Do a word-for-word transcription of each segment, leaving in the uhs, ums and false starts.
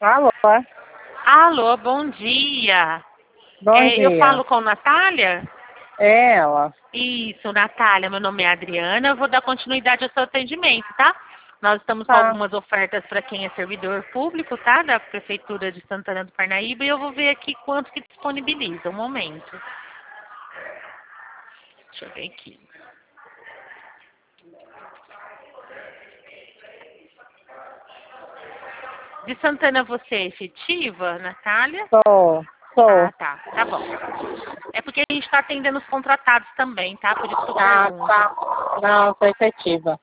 Alô? Alô, bom dia. Bom É, dia. eu falo com Natália? É ela. Isso, Natália, meu nome é Adriana, eu vou dar continuidade ao seu atendimento, tá? Nós estamos com Tá. algumas ofertas para quem é servidor público, tá? Da Prefeitura de Santana do Parnaíba, e eu vou ver aqui quanto que disponibiliza, um momento. Deixa eu ver aqui. De Santana você é efetiva, Natália? Sou. Sou. Ah, tá, tá bom. É porque a gente está atendendo os contratados também, tá? Por isso que eu Ah, pergunto. tá. Não, sou efetiva.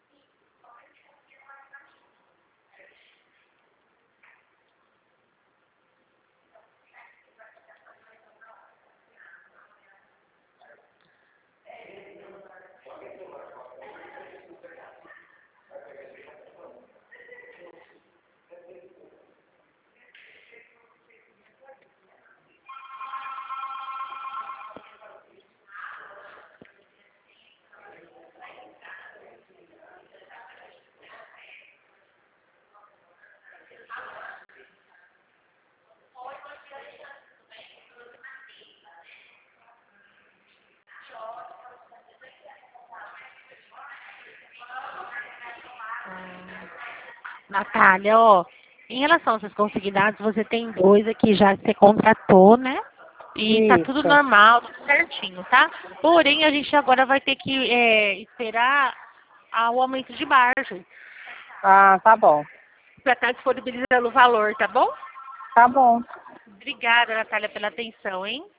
Natália, ó, em relação aos seus consignados, você tem dois aqui já que você contratou, né? E tá tudo Isso. normal, tudo certinho, tá? Porém, a gente agora vai ter que é, esperar a- o aumento de margem Ah, tá bom. para estar disponibilizando o valor, tá bom? Tá bom. Obrigada, Natália, pela atenção, hein?